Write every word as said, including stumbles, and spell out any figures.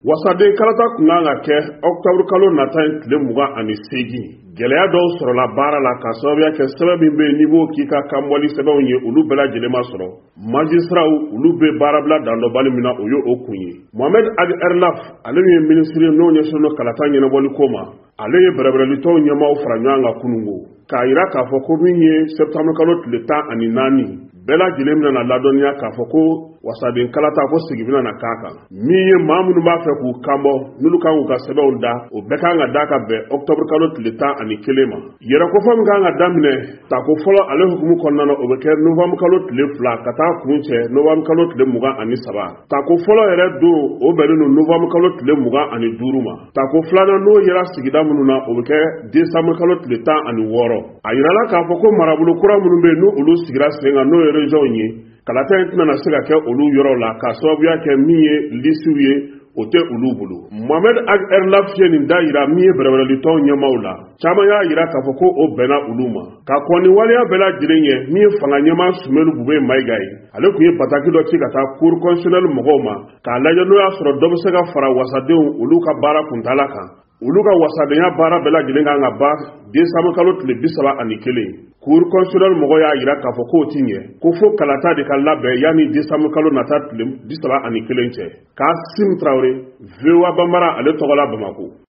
Wasaden kalata kun kan ka kɛ octobre kalo nata in tile mugan ani seegin gɛlɛya dɔw sɔrɔla baara la ka sababuya kɛ sɛbɛn min bɛ n'i b'o k'i ka kanbɔli sɛbɛnw ye olu bɛɛ lajɛlen ma sɔrɔ magistrats olu bɛ baarabila dandɔbali min na o ye o kun ye Mohamed Ag Erlaf ale min ye ministre n'o ɲɛsinnen don kalata ɲɛnabɔli ko ma ale ye bɛrɛbɛrɛlitɔw ɲɛmaaw fara ɲɔgɔn kan kunungo k'a yira k'a fɔ ko min ye septembre kalo tile tan ani naani bɛɛ lajɛlen bɛna ladɔnniya k'a fɔ ko wasaden kalata ko sigi bɛna na k'a kan min ye maa minnu b'a fɛ k'u kanbɔ n'olu kan k'u ka sɛbɛnw da o bɛɛ kan ka da ka bɛn octobre kalo tile tan ani kelen ma yɛrɛkofɔ min kan ka daminɛ tako fɔlɔ ale hukumu kɔnɔna na o bɛ kɛ novembre kalo tile fila ka taa kun cɛ novembre kalo tile mugan ani saba tako fɔlɔ yɛrɛ don o bɛnnen don novembre kalo tile mugan ani duuru ma tako filanan n'o yera sigida minnu na o bɛ kɛ décembre kalo tile tan ani wɔɔrɔ a yirala k'a fɔ ko marabolo kura minnu bɛ yen n'o olu sigira sen kan n'o ye région ye kalata in tɛna se ka kɛ olu yɔrɔ la ka sababuya kɛ min ye lisiw ye o tɛ olu bolo Mohamed Ag Erlaf ye nin da yira min ye bɛrɛbɛrɛlitɔw ɲɛmaaw la caman y'a yira k'a fɔ ko o bɛnna olu ma ka kɔn nin waleya bɛɛ lajɛlen ye min ye fanga ɲɛmaa Sumelu Bube Mayiga ye ale tun ye bataki dɔ ci ka taa cour constitutionnelle mɔgɔw ma k'a lajɛ n'o y'a sɔrɔ dɔ bɛ se ka fara wasadenw olu ka baara kuntala kan olu ka wasadenya baara bɛɛ lajɛlen kan ka ban décembre kalo tile bi saba ani kelen cour constitutionnelle mɔgɔ y'a yira k'a fɔ k'o ti ɲɛ ko fo kalata de ka labɛn yanni décembre kalo nata tile bi saba ani kelen cɛ Kasim Traoré V O A Banbara ale tɔgɔ la Bamako.